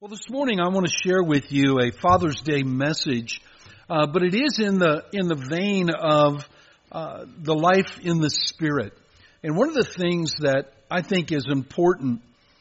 Well, this morning I want to share with you a Father's Day message, but it is in the vein of the life in the Spirit. And one of the things that I think is important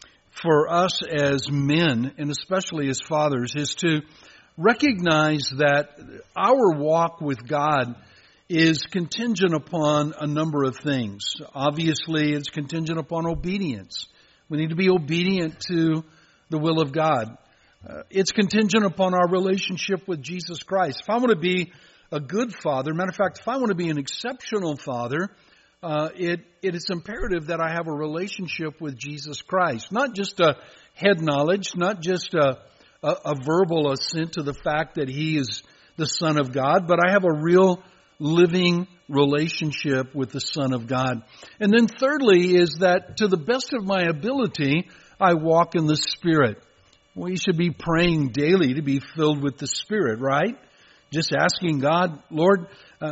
for us as men, and especially as fathers, is to recognize that our walk with God is contingent upon a number of things. Obviously, it's contingent upon obedience. We need to be obedient to the will of God. It's contingent upon our relationship with Jesus Christ. If I want to be a good father, matter of fact, if I want to be an exceptional father, it is imperative that I have a relationship with Jesus Christ. Not just a head knowledge, not just a verbal assent to the fact that He is the Son of God, but I have a real living relationship with the Son of God. And then thirdly is that to the best of my ability, I walk in the Spirit. We should be praying daily to be filled with the Spirit, right? Just asking God, Lord,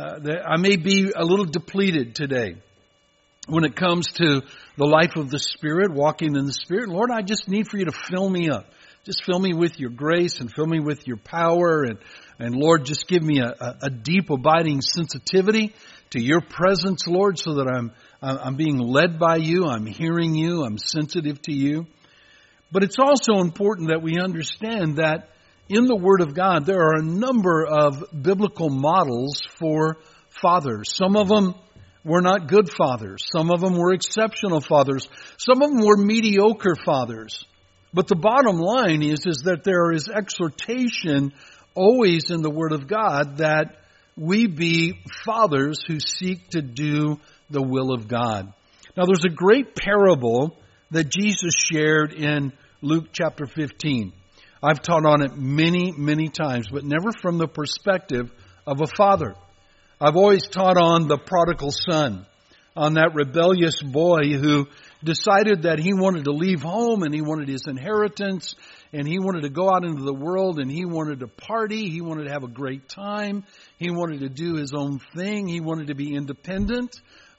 I may be a little depleted today when it comes to the life of the Spirit, walking in the Spirit. Lord, I just need for you to fill me up. Just fill me with your grace and fill me with your power. And Lord, just give me a deep, abiding sensitivity to your presence, Lord, so that I'm being led by you, I'm hearing you, I'm sensitive to you. But it's also important that we understand that in the Word of God, there are a number of biblical models for fathers. Some of them were not good fathers. Some of them were exceptional fathers. Some of them were mediocre fathers. But the bottom line is that there is exhortation always in the Word of God that we be fathers who seek to do the will of God. Now, there's a great parable that Jesus shared in Luke chapter 15. I've taught on it many, many times, but never from the perspective of a father. I've always taught on the prodigal son, on that rebellious boy who decided that he wanted to leave home and he wanted his inheritance and he wanted to go out into the world and he wanted to party. He wanted to have a great time. He wanted to do his own thing. He wanted to be independent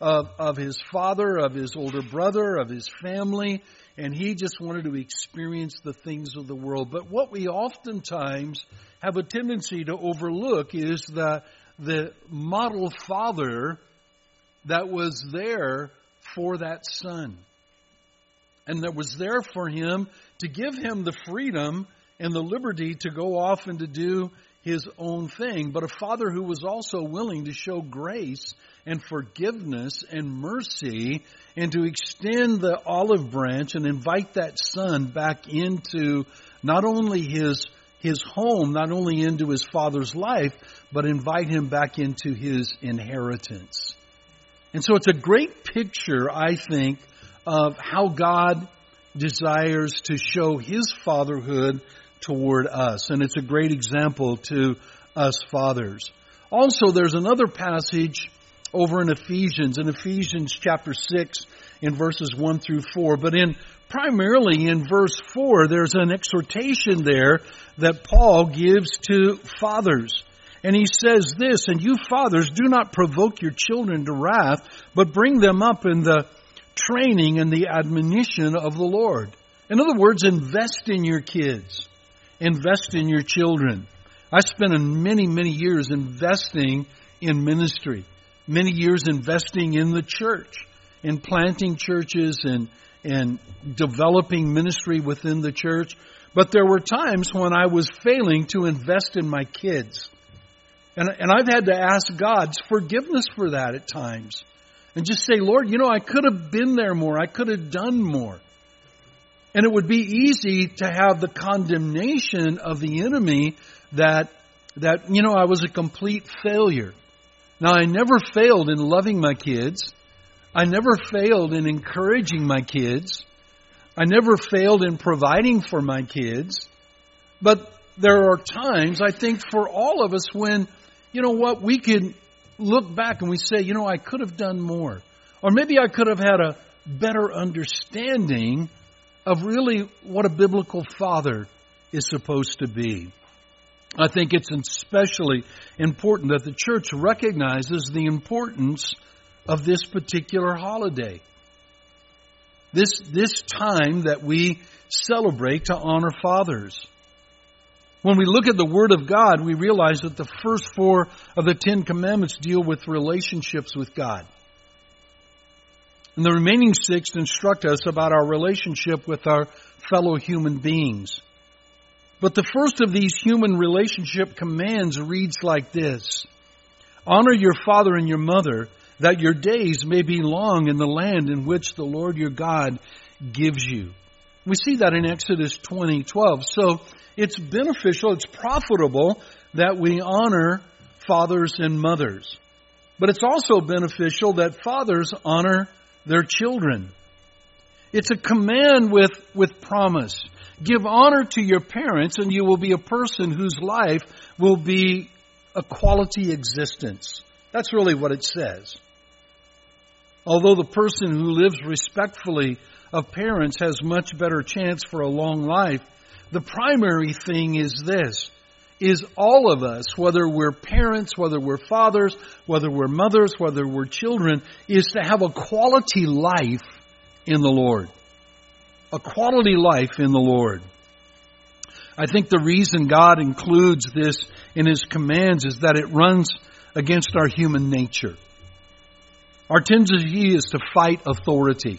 of his father, of his older brother, of his family. And he just wanted to experience the things of the world. But what we oftentimes have a tendency to overlook is the model father that was there for that son. And that was there for him to give him the freedom and the liberty to go off and to do his own thing. But a father who was also willing to show grace and forgiveness and mercy and to extend the olive branch and invite that son back into not only his home, not only into his father's life, but invite him back into his inheritance. And so it's a great picture, I think, of how God desires to show His fatherhood toward us. And it's a great example to us fathers. Also, there's another passage over in Ephesians chapter 6 in verses 1 through 4. But primarily in verse 4, there's an exhortation there that Paul gives to fathers. And he says this, "And you fathers, do not provoke your children to wrath, but bring them up in the training and the admonition of the Lord." In other words, invest in your kids. Invest in your children. I spent many, many years investing in ministry. Many years investing in the church, in planting churches and developing ministry within the church. But there were times when I was failing to invest in my kids. And I've had to ask God's forgiveness for that at times. And just say, Lord, I could have been there more. I could have done more. And it would be easy to have the condemnation of the enemy that I was a complete failure. Now, I never failed in loving my kids. I never failed in encouraging my kids. I never failed in providing for my kids. But there are times, I think, for all of us when, we can look back and we say, I could have done more. Or maybe I could have had a better understanding of really what a biblical father is supposed to be. I think it's especially important that the church recognizes the importance of this particular holiday. this time that we celebrate to honor fathers. When we look at the Word of God, we realize that the first 4 of the 10 Commandments deal with relationships with God. And the remaining 6 instruct us about our relationship with our fellow human beings. But the first of these human relationship commands reads like this: honor your father and your mother, that your days may be long in the land in which the Lord your God gives you. We see that in Exodus 20:12. So it's beneficial, it's profitable that we honor fathers and mothers. But it's also beneficial that fathers honor their children. It's a command with promise. Give honor to your parents and you will be a person whose life will be a quality existence. That's really what it says. Although the person who lives respectfully of parents has much better chance for a long life, the primary thing is this, is all of us, whether we're parents, whether we're fathers, whether we're mothers, whether we're children, is to have a quality life in the Lord. A quality life in the Lord. I think the reason God includes this in His commands is that it runs against our human nature. Our tendency is to fight authority.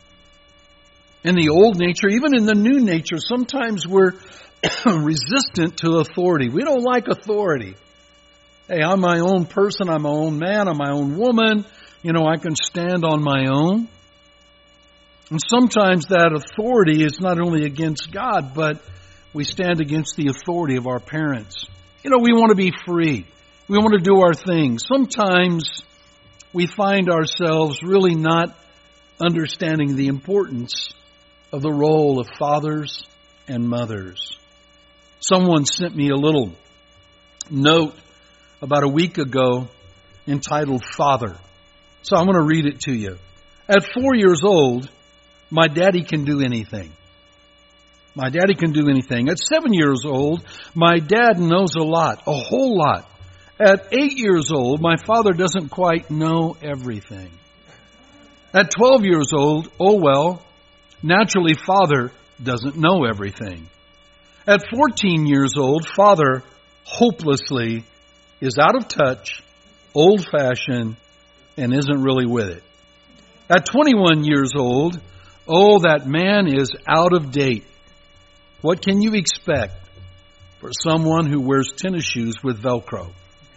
In the old nature, even in the new nature, sometimes we're resistant to authority. We don't like authority. Hey, I'm my own person, I'm my own man, I'm my own woman. I can stand on my own. And sometimes that authority is not only against God, but we stand against the authority of our parents. We want to be free. We want to do our thing. Sometimes we find ourselves really not understanding the importance of the role of fathers and mothers. Someone sent me a little note about a week ago entitled Father. So I'm going to read it to you. At 4 years old, my daddy can do anything. My daddy can do anything. At 7 years old, my dad knows a lot, a whole lot. At 8 years old, my father doesn't quite know everything. At 12 years old, oh well, naturally father doesn't know everything. At 14 years old, father hopelessly is out of touch, old-fashioned, and isn't really with it. At 21 years old, oh, that man is out of date. What can you expect for someone who wears tennis shoes with Velcro?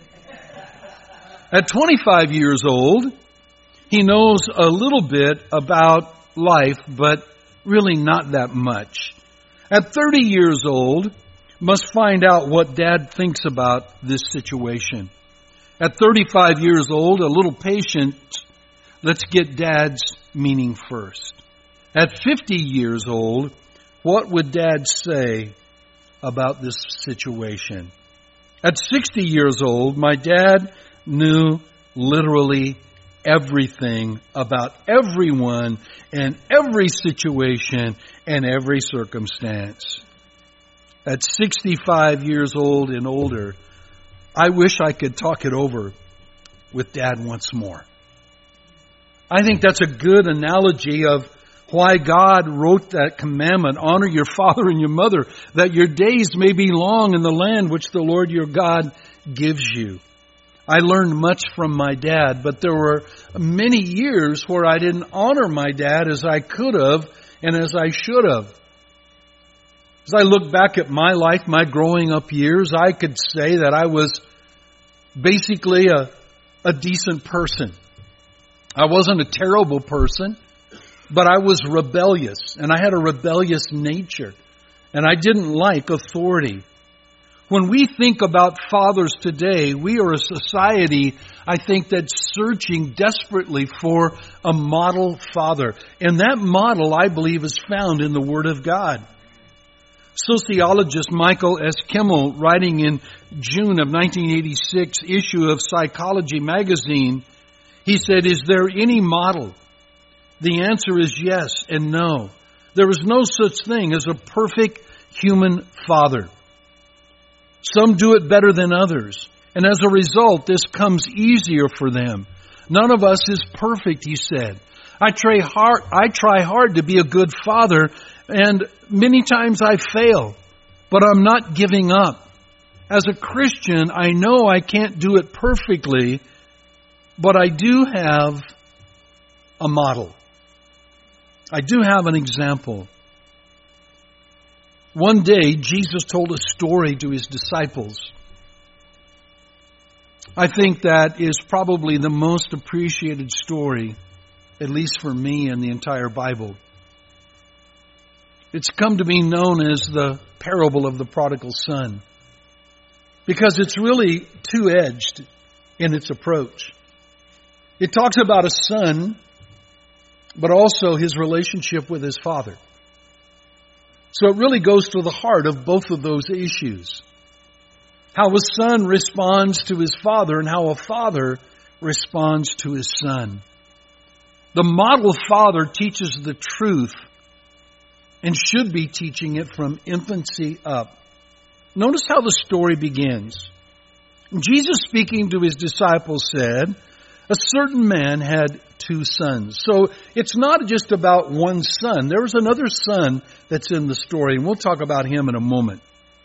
At 25 years old, he knows a little bit about life, but really not that much. At 30 years old, must find out what Dad thinks about this situation. At 35 years old, a little patient, let's get Dad's meaning first. At 50 years old, what would Dad say about this situation? At 60 years old, my dad knew literally everything about everyone and every situation and every circumstance. At 65 years old and older, I wish I could talk it over with Dad once more. I think that's a good analogy of why God wrote that commandment, honor your father and your mother, that your days may be long in the land which the Lord your God gives you. I learned much from my dad, but there were many years where I didn't honor my dad as I could have and as I should have. As I look back at my life, my growing up years, I could say that I was basically a decent person. I wasn't a terrible person, but I was rebellious, and I had a rebellious nature, and I didn't like authority. When we think about fathers today, we are a society, I think, that's searching desperately for a model father. And that model, I believe, is found in the Word of God. Sociologist Michael S. Kimmel, writing in June of 1986 issue of Psychology magazine, he said, "Is there any model?" The answer is yes and no. There is no such thing as a perfect human father. Some do it better than others, and as a result, this comes easier for them. None of us is perfect, he said. I try hard to be a good father, and many times I fail, but I'm not giving up. As a Christian, I know I can't do it perfectly, but I do have a model. I do have an example. One day, Jesus told a story to His disciples. I think that is probably the most appreciated story, at least for me, in the entire Bible. It's come to be known as the parable of the prodigal son, because it's really two-edged in its approach. It talks about a son, but also his relationship with his father. So it really goes to the heart of both of those issues. How a son responds to his father and how a father responds to his son. The model father teaches the truth and should be teaching it from infancy up. Notice how the story begins. Jesus, speaking to His disciples, said, a certain man had 2 sons. So it's not just about one son. There's another son that's in the story, and we'll talk about him in a moment.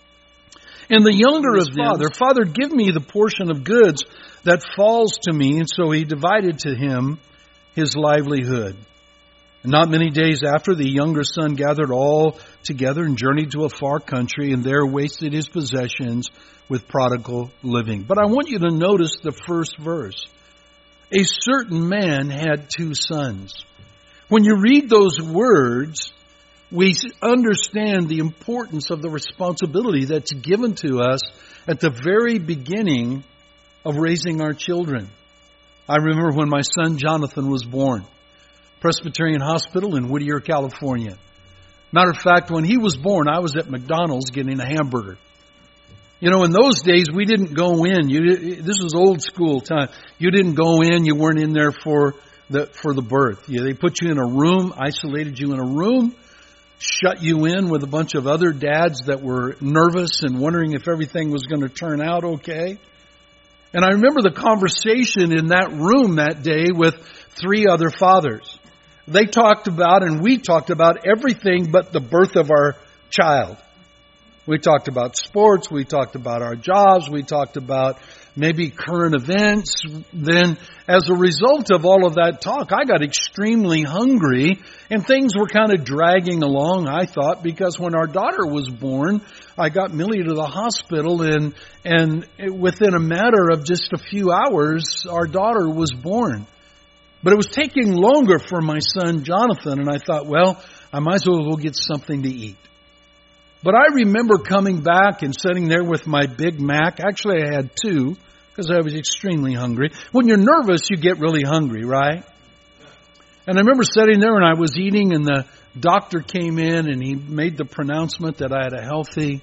And the younger of them, Father, give me the portion of goods that falls to me. And so he divided to him his livelihood. And not many days after, the younger son gathered all together and journeyed to a far country, and there wasted his possessions with prodigal living. But I want you to notice the first verse. A certain man had 2 sons. When you read those words, we understand the importance of the responsibility that's given to us at the very beginning of raising our children. I remember when my son Jonathan was born, Presbyterian Hospital in Whittier, California. Matter of fact, when he was born, I was at McDonald's getting a hamburger. You know, in those days, we didn't go in. This was old school time. You didn't go in. You weren't in there for the birth. They put you in a room, isolated you in a room, shut you in with a bunch of other dads that were nervous and wondering if everything was going to turn out okay. And I remember the conversation in that room that day with 3 other fathers. They talked about, and we talked about, everything but the birth of our child. We talked about sports, we talked about our jobs, we talked about maybe current events. Then, as a result of all of that talk, I got extremely hungry, and things were kind of dragging along, I thought, because when our daughter was born, I got Millie to the hospital, and within a matter of just a few hours, our daughter was born. But it was taking longer for my son Jonathan, and I thought, well, I might as well go get something to eat. But I remember coming back and sitting there with my Big Mac. Actually, I had 2 because I was extremely hungry. When you're nervous, you get really hungry, right? And I remember sitting there and I was eating, and the doctor came in and he made the pronouncement that I had a healthy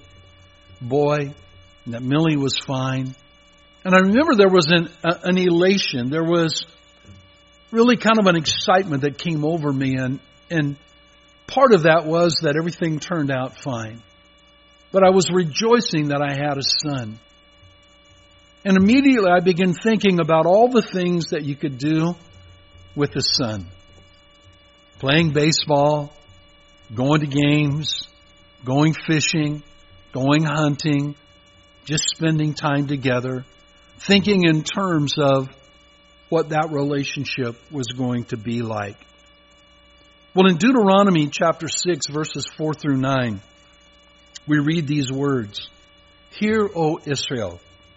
boy and that Millie was fine. And I remember there was an elation. There was really kind of an excitement that came over me, and part of that was that everything turned out fine. But I was rejoicing that I had a son. And immediately I began thinking about all the things that you could do with a son. Playing baseball, going to games, going fishing, going hunting, just spending time together, thinking in terms of what that relationship was going to be like. Well, in Deuteronomy chapter 6, verses 4 through 9, we read these words. Hear, O Israel,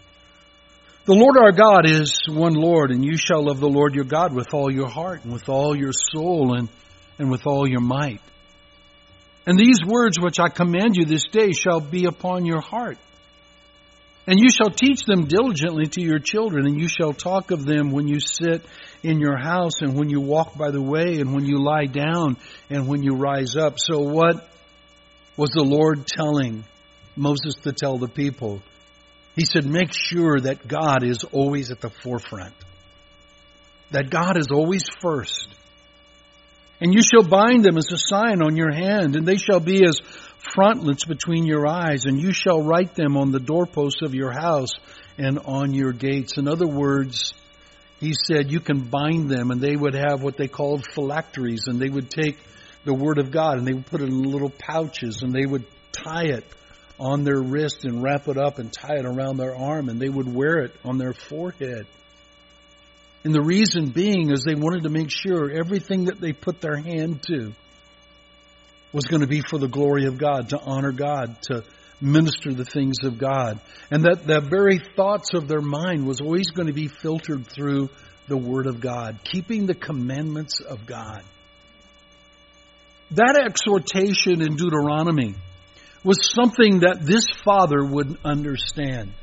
the Lord our God is one Lord, and you shall love the Lord your God with all your heart and with all your soul and with all your might. And these words which I command you this day shall be upon your heart. And you shall teach them diligently to your children, and you shall talk of them when you sit in your house, and when you walk by the way, and when you lie down, and when you rise up. So what was the Lord telling Moses to tell the people? He said, make sure that God is always at the forefront. That God is always first. And you shall bind them as a sign on your hand, and they shall be as frontlets between your eyes, and you shall write them on the doorposts of your house and on your gates. In other words, He said you can bind them, and they would have what they called phylacteries, and they would take the Word of God and they would put it in little pouches, and they would tie it on their wrist and wrap it up and tie it around their arm, and they would wear it on their forehead. And the reason being is they wanted to make sure everything that they put their hand to was going to be for the glory of God, to honor God, to minister the things of God. And that the very thoughts of their mind was always going to be filtered through the Word of God, keeping the commandments of God. That exhortation in Deuteronomy was something that this father would understand.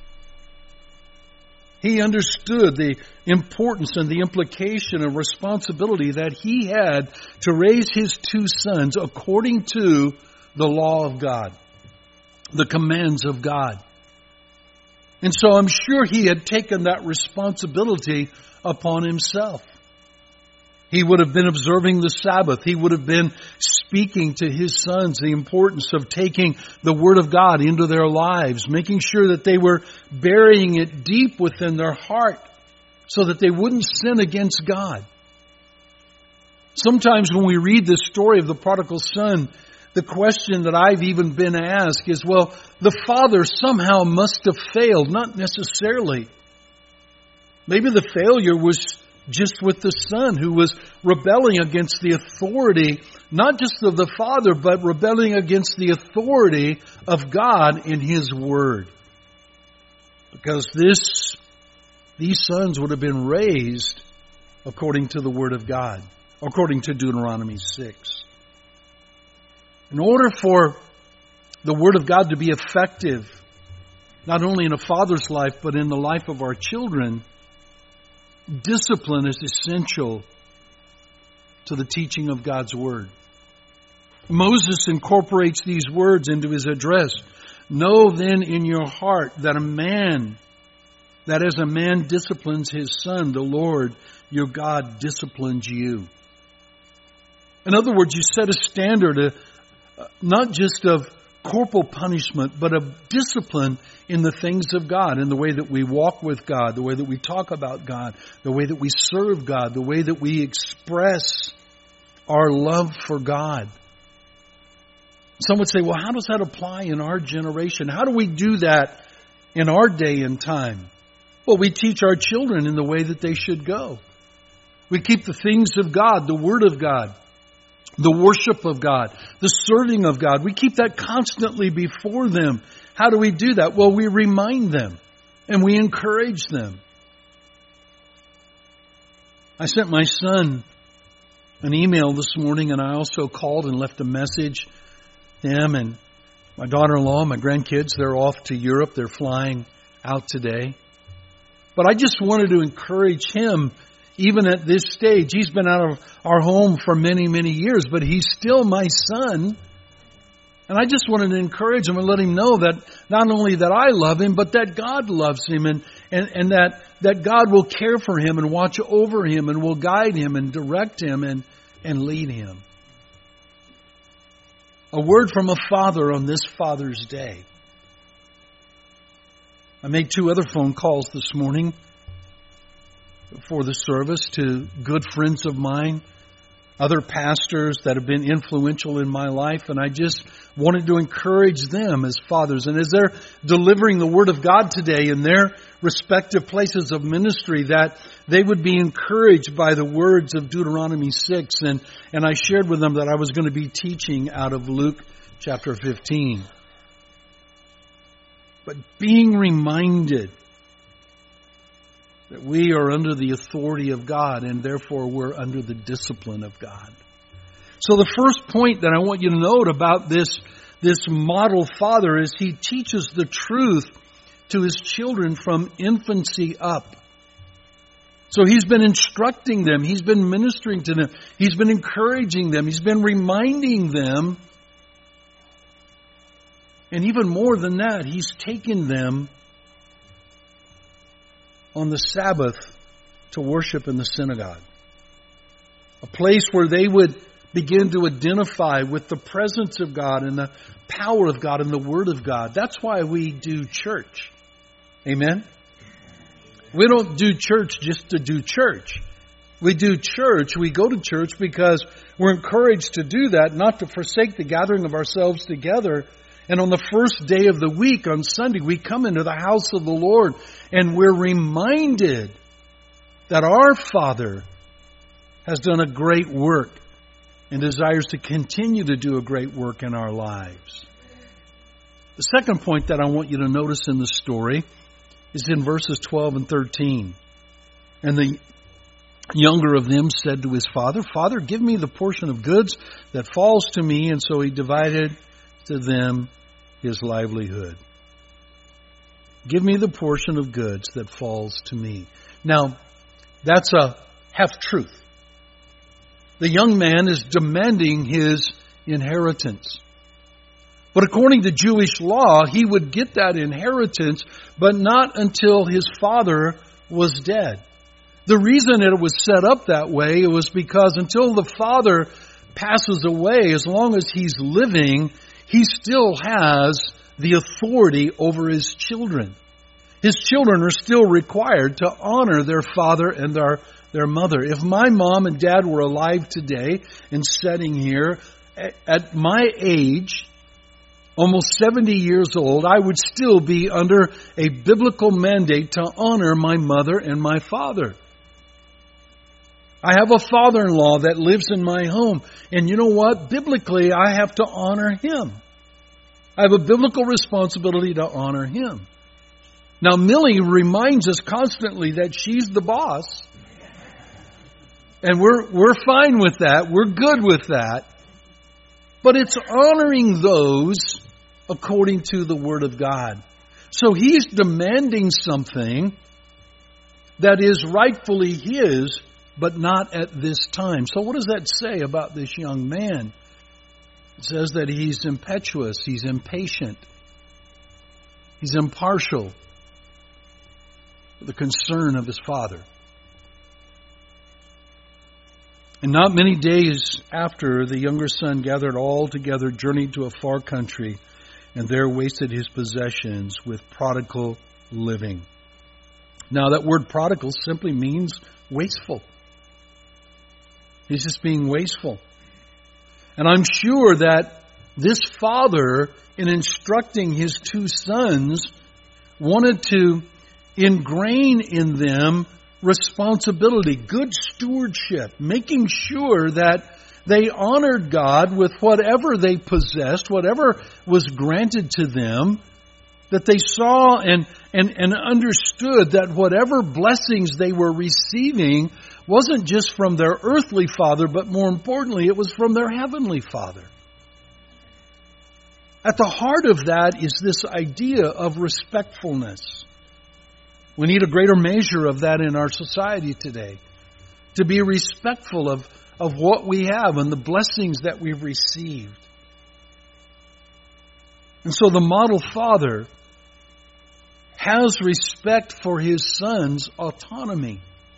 He understood the importance and the implication and responsibility that he had to raise his two sons according to the law of God, the commands of God. And so I'm sure he had taken that responsibility upon himself. He would have been observing the Sabbath. He would have been speaking to his sons the importance of taking the Word of God into their lives, making sure that they were burying it deep within their heart so that they wouldn't sin against God. Sometimes when we read this story of the prodigal son, the question that I've even been asked is, well, the father somehow must have failed. Not necessarily. Maybe the failure was just with the son who was rebelling against the authority, not just of the father, but rebelling against the authority of God in His Word. Because these sons would have been raised according to the Word of God, according to Deuteronomy 6. In order for the Word of God to be effective, not only in a father's life, but in the life of our children, discipline is essential to the teaching of God's Word. Moses incorporates these words into his address. Know then in your heart that as a man disciplines his son, the Lord your God disciplines you. In other words, you set a standard not just of corporal punishment, but of discipline in the things of God, in the way that we walk with God, the way that we talk about God, the way that we serve God, the way that we express our love for God. Some would say, well, how does that apply in our generation? How do we do that in our day and time? Well, we teach our children in the way that they should go. We keep the things of God, the Word of God, the worship of God, the serving of God. We keep that constantly before them. How do we do that? Well, we remind them and we encourage them. I sent my son an email this morning, and I also called and left a message. Him and my daughter-in-law, my grandkids, they're off to Europe. They're flying out today. But I just wanted to encourage him. Even at this stage, he's been out of our home for many, many years, but he's still my son. And I just wanted to encourage him and let him know that not only that I love him, but that God loves him and that God will care for him and watch over him and will guide him and direct him and lead him. A word from a father on this Father's Day. I made 2 other phone calls this morning before the service to good friends of mine, other pastors that have been influential in my life, and I just wanted to encourage them as fathers. And as they're delivering the Word of God today in their respective places of ministry, that they would be encouraged by the words of Deuteronomy 6. And I shared with them that I was going to be teaching out of Luke chapter 15. But being reminded that we are under the authority of God, and therefore we're under the discipline of God. So the first point that I want you to note about this model father is he teaches the truth to his children from infancy up. So he's been instructing them, he's been ministering to them, he's been encouraging them, he's been reminding them, and even more than that, he's taken them on the Sabbath to worship in the synagogue. A place where they would begin to identify with the presence of God and the power of God and the Word of God. That's why we do church. Amen? We don't do church just to do church. We do church, we go to church because we're encouraged to do that, not to forsake the gathering of ourselves together. And on the first day of the week, on Sunday, we come into the house of the Lord and we're reminded that our Father has done a great work and desires to continue to do a great work in our lives. The second point that I want you to notice in the story is in verses 12 and 13. And the younger of them said to his father, "Father, give me the portion of goods that falls to me." And so he divided to them his livelihood. Give me the portion of goods that falls to me. Now, that's a half-truth. The young man is demanding his inheritance. But according to Jewish law, he would get that inheritance, but not until his father was dead. The reason it was set up that way was because until the father passes away, as long as he's living, he still has the authority over his children. His children are still required to honor their father and their mother. If my mom and dad were alive today and sitting here, at my age, almost 70 years old, I would still be under a biblical mandate to honor my mother and my father. I have a father-in-law that lives in my home. And you know what? Biblically, I have to honor him. I have a biblical responsibility to honor him. Now, Millie reminds us constantly that she's the boss. And we're fine with that. We're good with that. But it's honoring those according to the Word of God. So he's demanding something that is rightfully his, but not at this time. So what does that say about this young man? It says that he's impetuous, he's impatient, he's impartial for the concern of his father. And not many days after, the younger son gathered all together, journeyed to a far country, and there wasted his possessions with prodigal living. Now, that word prodigal simply means wasteful. He's just being wasteful. And I'm sure that this father, in instructing his two sons, wanted to ingrain in them responsibility, good stewardship, making sure that they honored God with whatever they possessed, whatever was granted to them, that they saw and understood that whatever blessings they were receiving wasn't just from their earthly father, but more importantly, it was from their heavenly Father. At the heart of that is this idea of respectfulness. We need a greater measure of that in our society today. To be respectful of what we have and the blessings that we've received. And so the model father has respect for his son's autonomy.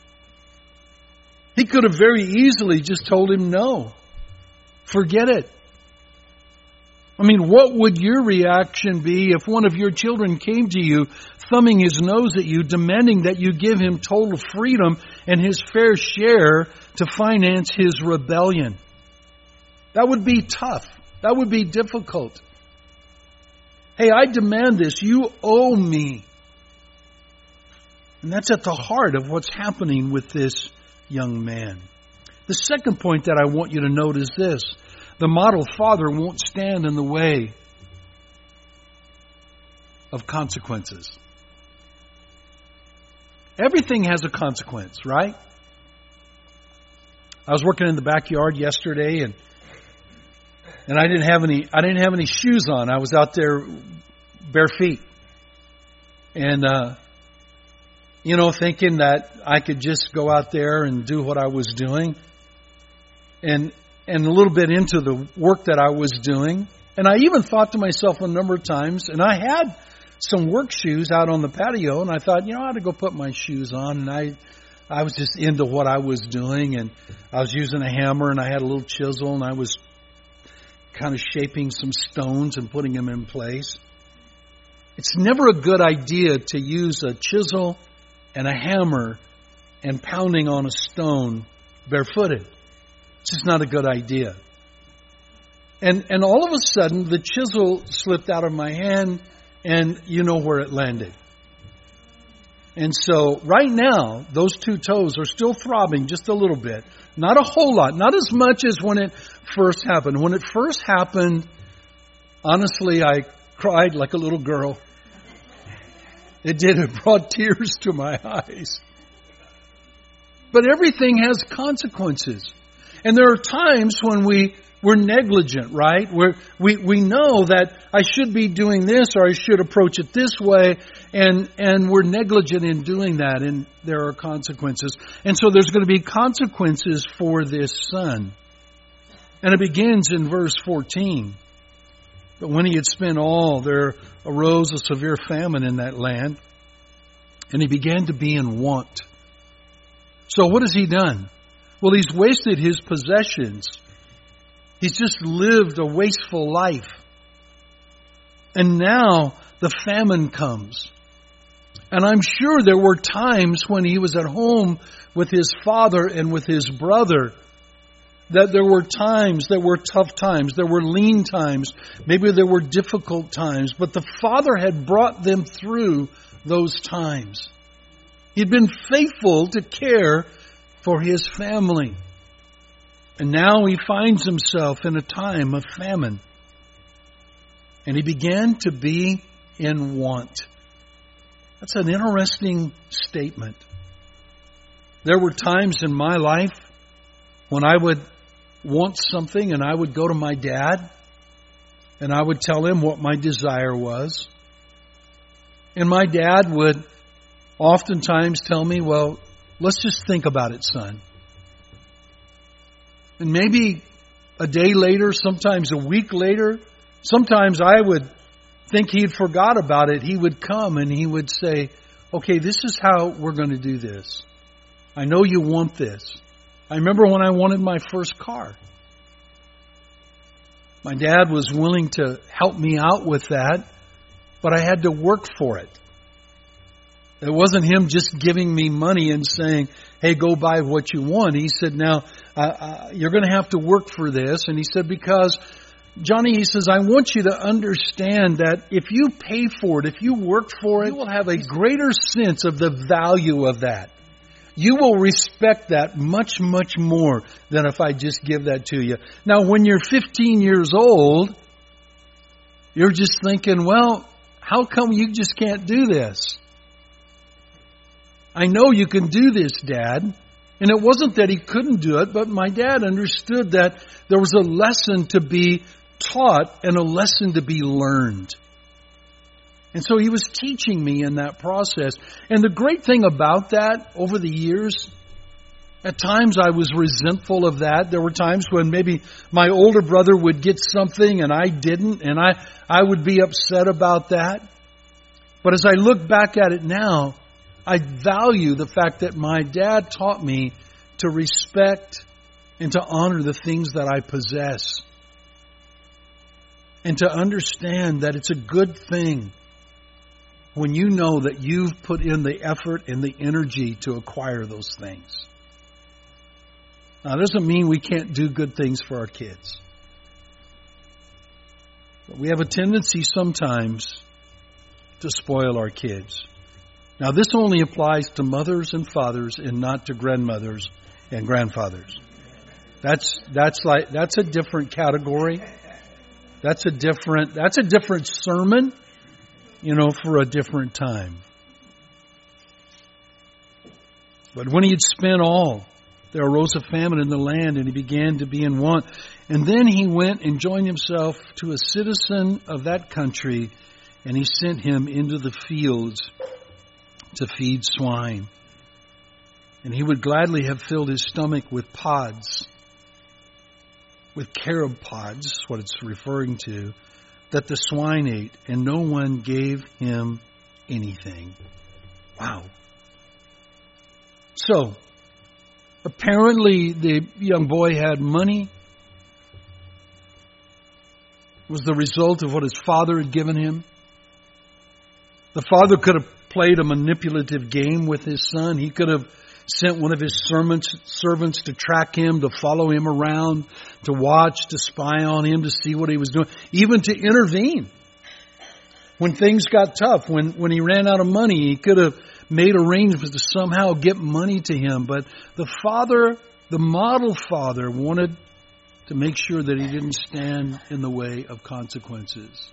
He could have very easily just told him no. Forget it. I mean, what would your reaction be if one of your children came to you, thumbing his nose at you, demanding that you give him total freedom and his fair share to finance his rebellion? That would be tough. That would be difficult. Hey, I demand this. You owe me. And that's at the heart of what's happening with this young man. The second point that I want you to note is this. The model father won't stand in the way of consequences. Everything has a consequence, right? I was working in the backyard yesterday and I didn't have any shoes on. I was out there bare feet. And thinking that I could just go out there and do what I was doing. And a little bit into the work that I was doing. And I even thought to myself a number of times, and I had some work shoes out on the patio, and I thought, I ought to go put my shoes on. And I was just into what I was doing, and I was using a hammer, and I had a little chisel, and I was kind of shaping some stones and putting them in place. It's never a good idea to use a chisel and a hammer and pounding on a stone barefooted. It's just not a good idea. And all of a sudden, the chisel slipped out of my hand, and you know where it landed. And so right now, those two toes are still throbbing just a little bit. Not a whole lot. Not as much as when it first happened. When it first happened, honestly, I cried like a little girl. It did. It brought tears to my eyes. But everything has consequences. And there are times when we're negligent, right? We know that I should be doing this or I should approach it this way, and we're negligent in doing that, and there are consequences. And so there's going to be consequences for this son. And it begins in verse 14. But when he had spent all, there arose a severe famine in that land, and he began to be in want. So what has he done? Well, he's wasted his possessions. He's just lived a wasteful life. And now the famine comes. And I'm sure there were times when he was at home with his father and with his brother, that there were times that were tough times. There were lean times. Maybe there were difficult times. But the father had brought them through those times. He'd been faithful to care for his family. And now he finds himself in a time of famine. And he began to be in want. That's an interesting statement. There were times in my life when I would want something and I would go to my dad and I would tell him what my desire was. And my dad would oftentimes tell me, well, let's just think about it, son. And maybe a day later, sometimes a week later, sometimes I would think he'd forgot about it. He would come and he would say, okay, this is how we're going to do this. I know you want this. I remember when I wanted my first car. My dad was willing to help me out with that, but I had to work for it. It wasn't him just giving me money and saying, hey, go buy what you want. He said, now, you're going to have to work for this. And he said, because, Johnny, he says, I want you to understand that if you pay for it, if you work for it, you will have a greater sense of the value of that. You will respect that much, much more than if I just give that to you. Now, when you're 15 years old, you're just thinking, well, how come you just can't do this? I know you can do this, Dad. And it wasn't that he couldn't do it, but my dad understood that there was a lesson to be taught and a lesson to be learned. And so he was teaching me in that process. And the great thing about that, over the years, at times I was resentful of that. There were times when maybe my older brother would get something and I didn't, and I would be upset about that. But as I look back at it now, I value the fact that my dad taught me to respect and to honor the things that I possess. And to understand that it's a good thing when you know that you've put in the effort and the energy to acquire those things. Now, it doesn't mean we can't do good things for our kids. But we have a tendency sometimes to spoil our kids. Now, this only applies to mothers and fathers and not to grandmothers and grandfathers. That's a different category. That's a different sermon, for a different time. But when he had spent all, there arose a famine in the land, and he began to be in want. And then he went and joined himself to a citizen of that country, and he sent him into the fields to feed swine. And he would gladly have filled his stomach with pods, with carob pods, what it's referring to, that the swine ate, and no one gave him anything. Wow. So, apparently the young boy had money. It was the result of what his father had given him. The father could have played a manipulative game with his son. He could have sent one of his servants to track him, to follow him around, to watch, to spy on him, to see what he was doing, even to intervene. When things got tough, when he ran out of money, he could have made arrangements to somehow get money to him. But the father, the model father, wanted to make sure that he didn't stand in the way of consequences.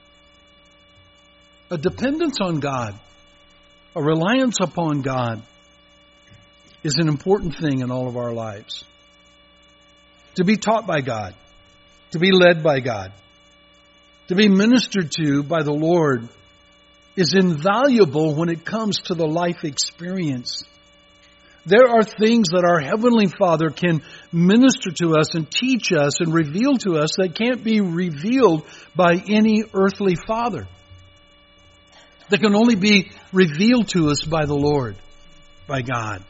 A dependence on God, a reliance upon God, is an important thing in all of our lives. To be taught by God, to be led by God, to be ministered to by the Lord is invaluable when it comes to the life experience. There are things that our Heavenly Father can minister to us and teach us and reveal to us that can't be revealed by any earthly father. That can only be revealed to us by the Lord, by God.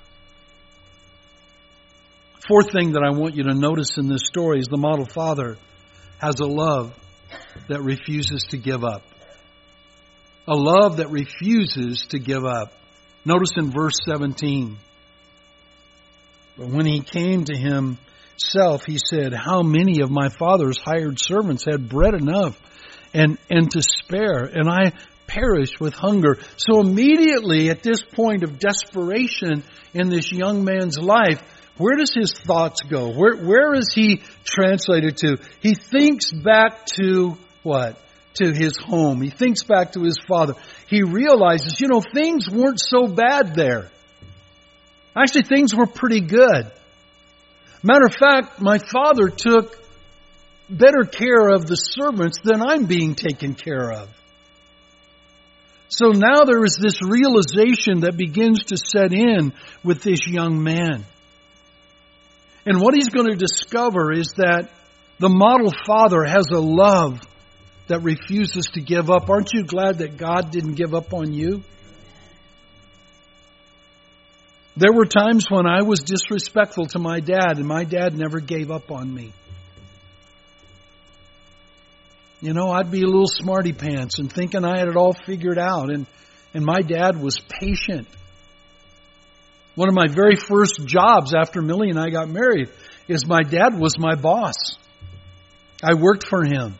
Fourth thing that I want you to notice in this story is the model father has a love that refuses to give up. A love that refuses to give up. Notice in verse 17. But when he came to himself, he said, how many of my father's hired servants had bread enough and to spare, and I perished with hunger. So immediately at this point of desperation in this young man's life, where does his thoughts go? Where is he translated to? He thinks back to what? To his home. He thinks back to his father. He realizes, things weren't so bad there. Actually, things were pretty good. Matter of fact, my father took better care of the servants than I'm being taken care of. So now there is this realization that begins to set in with this young man. And what he's going to discover is that the model father has a love that refuses to give up. Aren't you glad that God didn't give up on you? There were times when I was disrespectful to my dad, and my dad never gave up on me. I'd be a little smarty pants and thinking I had it all figured out, and my dad was patient. One of my very first jobs after Millie and I got married is my dad was my boss. I worked for him.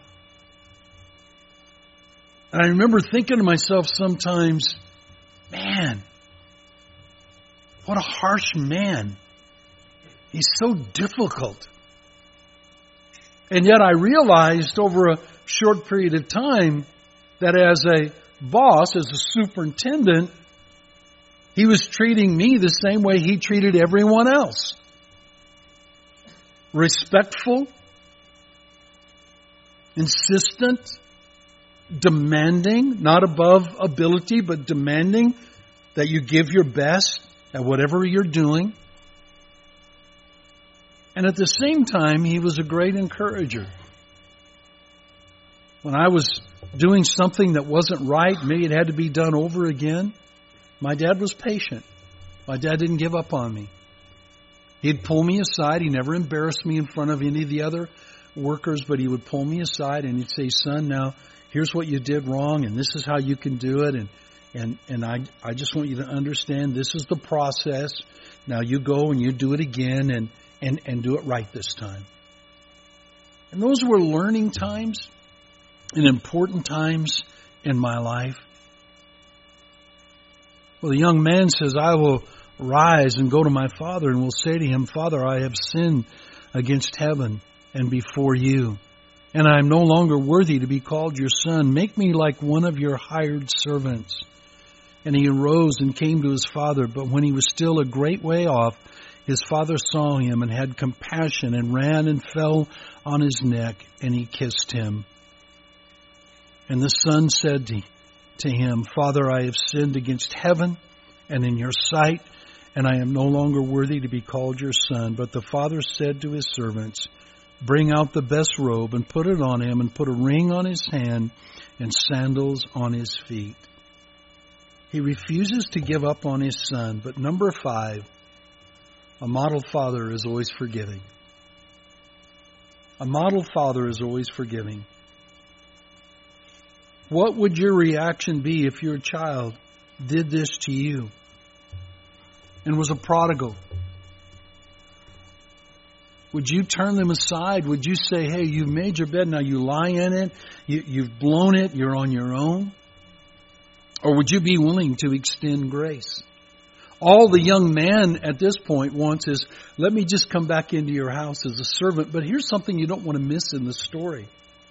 And I remember thinking to myself sometimes, man, what a harsh man. He's so difficult. And yet I realized over a short period of time that as a boss, as a superintendent, he was treating me the same way he treated everyone else. Respectful, insistent, demanding, not above ability, but demanding that you give your best at whatever you're doing. And at the same time, he was a great encourager. When I was doing something that wasn't right, maybe it had to be done over again, my dad was patient. My dad didn't give up on me. He'd pull me aside. He never embarrassed me in front of any of the other workers, but he would pull me aside and he'd say, son, now here's what you did wrong and this is how you can do it. And I just want you to understand this is the process. Now you go and you do it again and do it right this time. And those were learning times and important times in my life. Well, the young man says, I will rise and go to my father and will say to him, Father, I have sinned against heaven and before you, and I am no longer worthy to be called your son. Make me like one of your hired servants. And he arose and came to his father, but when he was still a great way off, his father saw him and had compassion and ran and fell on his neck, and he kissed him. And the son said to him, Father, I have sinned against heaven and in your sight, and I am no longer worthy to be called your son. But the father said to his servants, bring out the best robe and put it on him, and put a ring on his hand and sandals on his feet. He refuses to give up on his son. But number 5, a model father is always forgiving. A model father is always forgiving. What would your reaction be if your child did this to you and was a prodigal, would you turn them aside? Would you say, hey, you've made your bed, now you lie in it, you've blown it, you're on your own? Or would you be willing to extend grace? All the young man at this point wants is, let me just come back into your house as a servant. But here's something you don't want to miss in the story.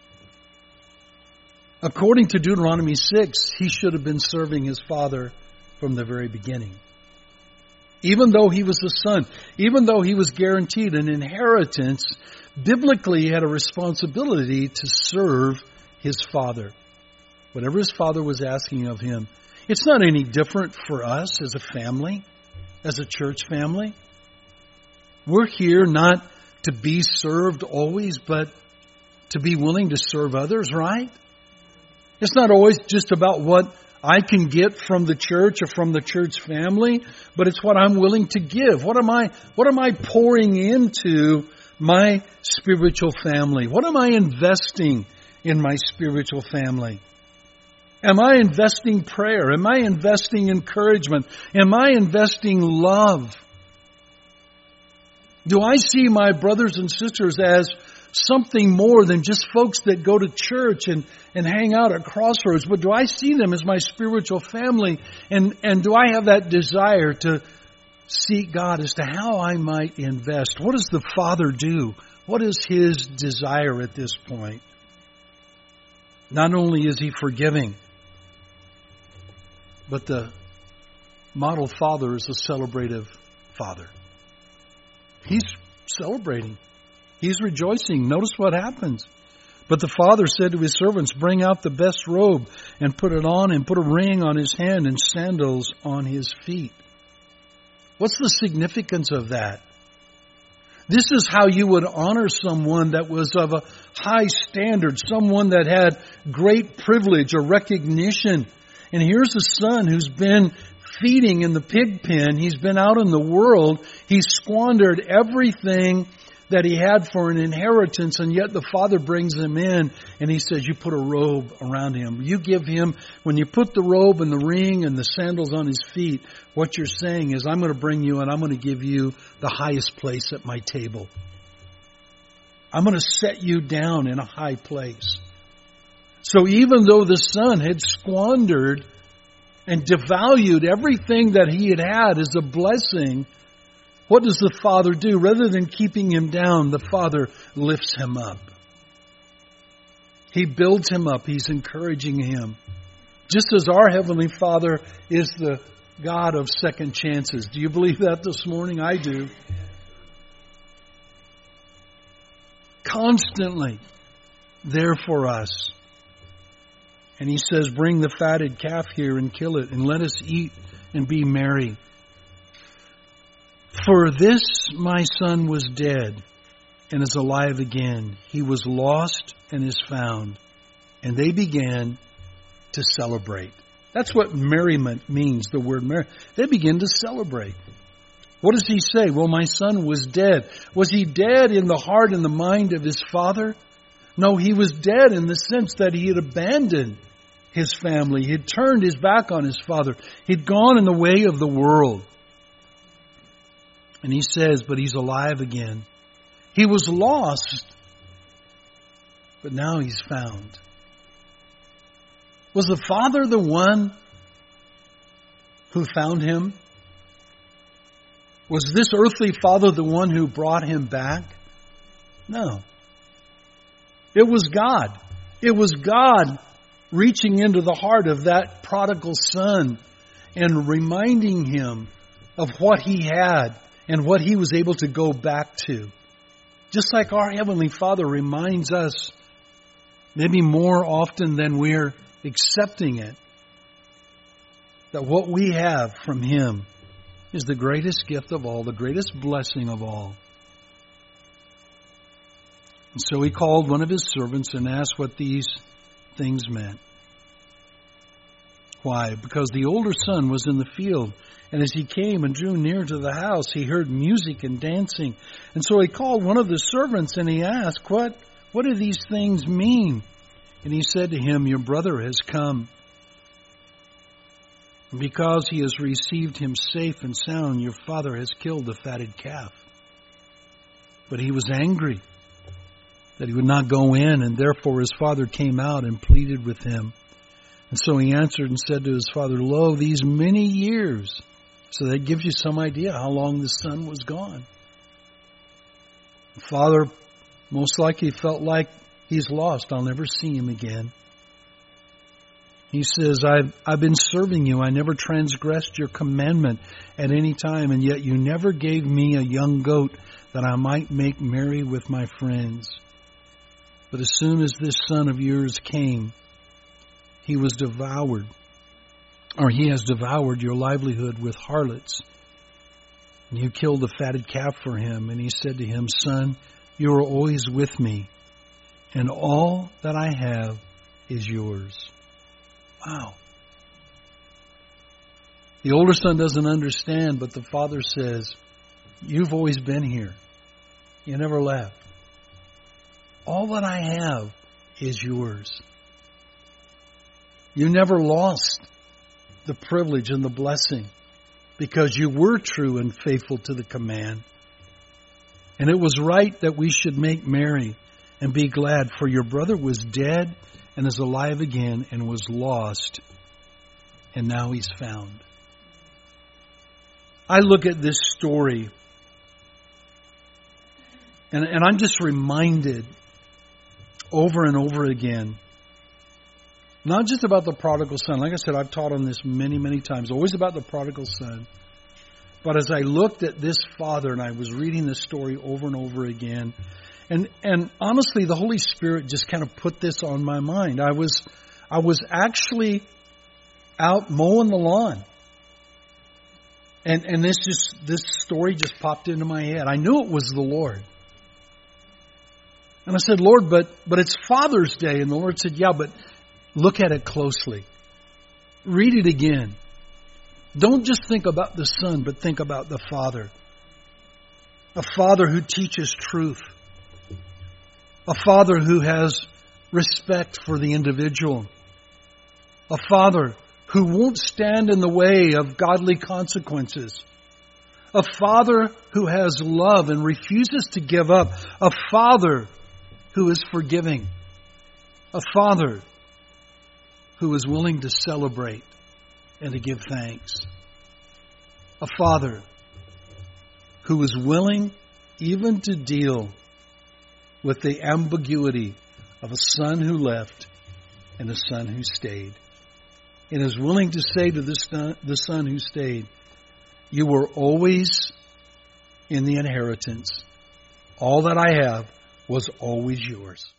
According to Deuteronomy 6, he should have been serving his father from the very beginning. Even though he was the son, even though he was guaranteed an inheritance, biblically he had a responsibility to serve his father. Whatever his father was asking of him. It's not any different for us as a family, as a church family. We're here not to be served always, but to be willing to serve others, right? It's not always just about what I can get from the church or from the church family, but it's what I'm willing to give. What am I pouring into my spiritual family? What am I investing in my spiritual family? Am I investing prayer? Am I investing encouragement? Am I investing love? Do I see my brothers and sisters as something more than just folks that go to church and hang out at Crossroads? But do I see them as my spiritual family? And do I have that desire to seek God as to how I might invest? What does the Father do? What is His desire at this point? Not only is He forgiving, but the model father is a celebrative father. He's celebrating. He's rejoicing. Notice what happens. But the father said to his servants, bring out the best robe and put it on, and put a ring on his hand and sandals on his feet. What's the significance of that? This is how you would honor someone that was of a high standard, someone that had great privilege or recognition. And here's a son who's been feeding in the pig pen. He's been out in the world. He's squandered everything that he had for an inheritance, and yet the father brings him in and he says, you put a robe around him. You give him, when you put the robe and the ring and the sandals on his feet, what you're saying is, I'm going to bring you and I'm going to give you the highest place at my table. I'm going to set you down in a high place. So even though the son had squandered and devalued everything that he had as a blessing, what does the Father do? Rather than keeping him down, the Father lifts him up. He builds him up. He's encouraging him. Just as our Heavenly Father is the God of second chances. Do you believe that this morning? I do. Constantly there for us. And He says, bring the fatted calf here and kill it, and let us eat and be merry. For this my son was dead and is alive again. He was lost and is found. And they began to celebrate. That's what merriment means, the word merry. They begin to celebrate. What does he say? Well, my son was dead. Was he dead in the heart and the mind of his father? No, he was dead in the sense that he had abandoned his family. He had turned his back on his father. He'd gone in the way of the world. And he says, but he's alive again. He was lost, but now he's found. Was the father the one who found him? Was this earthly father the one who brought him back? No. It was God. It was God reaching into the heart of that prodigal son and reminding him of what he had and what he was able to go back to. Just like our Heavenly Father reminds us, maybe more often than we're accepting it, that what we have from Him is the greatest gift of all, the greatest blessing of all. And so he called one of his servants and asked what these things meant. Why? Because the older son was in the field, and as he came and drew near to the house, he heard music and dancing. And so he called one of the servants and he asked, What do these things mean? And he said to him, your brother has come, Because he has received him safe and sound, your father has killed the fatted calf." But he was angry that he would not go in, and therefore his father came out and pleaded with him. And so he answered and said to his father, "Lo, these many years." So that gives you some idea how long the son was gone. The father most likely felt like he's lost. I'll never see him again. He says, I've been serving you. I never transgressed your commandment at any time, and yet you never gave me a young goat that I might make merry with my friends. But as soon as this son of yours came, he has devoured your livelihood with harlots. And you killed the fatted calf for him. And he said to him, "Son, you are always with me, and all that I have is yours." Wow. The older son doesn't understand, but the father says, "You've always been here. You never left. All that I have is yours. You never lost the privilege and the blessing because you were true and faithful to the command. And it was right that we should make merry and be glad, for your brother was dead and is alive again, and was lost, and now he's found." I look at this story, and I'm just reminded over and over again, not just about the prodigal son. Like I said, I've taught on this many, many times, always about the prodigal son. But as I looked at this father, and I was reading this story over and over again, and honestly, the Holy Spirit just kind of put this on my mind. I was actually out mowing the lawn, and this story just popped into my head. I knew it was the Lord, and I said, "Lord, but it's Father's Day," and the Lord said, "Yeah, but look at it closely. Read it again. Don't just think about the Son, but think about the Father. A Father who teaches truth. A Father who has respect for the individual. A Father who won't stand in the way of godly consequences. A Father who has love and refuses to give up. A Father who is forgiving. A Father who is willing to celebrate and to give thanks. A Father who is willing even to deal with the ambiguity of a son who left and a son who stayed. And is willing to say to the son who stayed, "You were always in the inheritance. All that I have was always yours."